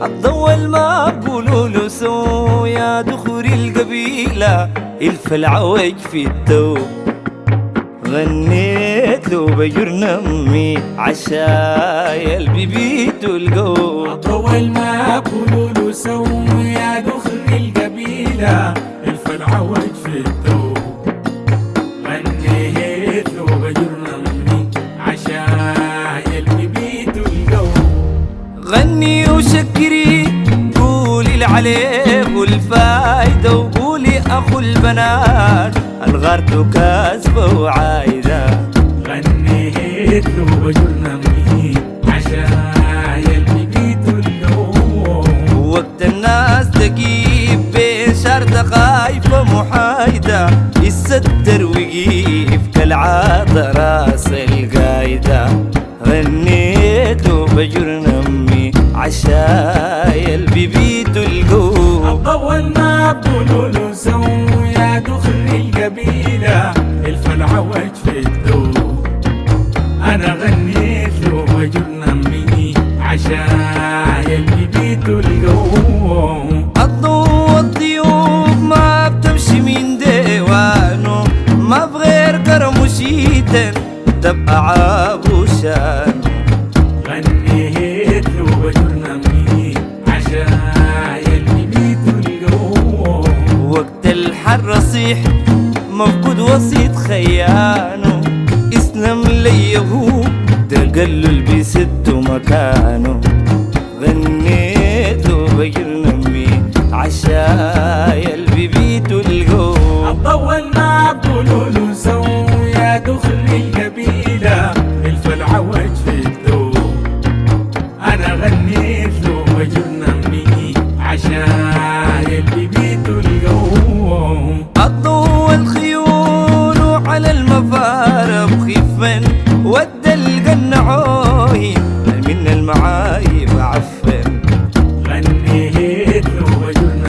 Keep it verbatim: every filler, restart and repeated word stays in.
الضوء ما بقولوا له سو يا دخول القبيلة الفلعوج في التو غنيت له بجرن امي عشاي قلبي بيته الجو. الضوء ما بقولوا له سو يا دخول القبيلة الفلعوج في التو غنيت له بجرن امي عشاي قلبي بيته الجو. غني وشكري قولي العليه والفايدة وقولي أخو البنات الغارته كاسبة وعايدة. غنيت له بجرن امي عشاي قلبي بيته الجو. وقت الناس تجيب بين شرطة خايفة محايدة يستر ويجيب كالعادة راس القايدة. غنيت له بجرن امي عشاي قلبي بيته الجو. الضوء ما بقولوا له سو يا دخل القبيلة الفلعوج في الدو. أنا غنيت له بجرن امي عشاي قلبي بيته الجو. الضوء الضيوف ما بتمشي من ديوانه ما بغير كرم وشيتن تبقى عاب وشان. غنيت له بجرن امي عشاي قلبي بيته الجو. وقت الحر صيح مفقود وسيط خيانه اسلم لي هو تقلل بيسد مكانه. غنيت له بجرن امي عشاي قلبي بيته الجو. الضوء ما بقولوا له سو يا دخل القبيلة الفلعوج في الدو. أنا غنيت له بجرن امي عشاي